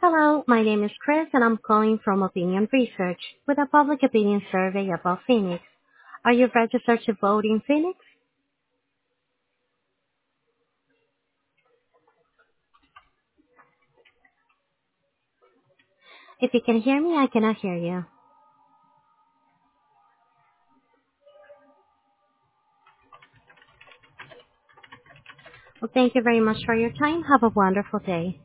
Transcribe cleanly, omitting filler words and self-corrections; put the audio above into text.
Hello, my name is Chris and I'm calling from Opinion Research with a public opinion survey about Phoenix. Are you registered to vote in Phoenix? If you can hear me, I cannot hear you. Well, thank you very much for your time. Have a wonderful day.